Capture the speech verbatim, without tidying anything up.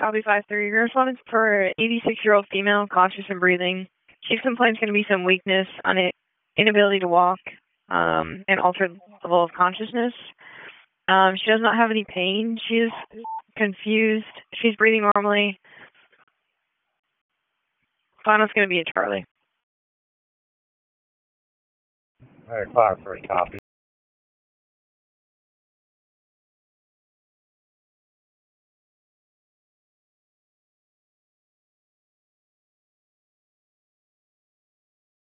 Copy five three. Your respondent's for an eighty-six-year-old female, conscious and breathing. Chief complaint's going to be some weakness, on it, inability to walk, um, and altered level of consciousness. Um, she does not have any pain. She is confused. She's breathing normally. Final's going to be a Charlie. All right, five three, copy.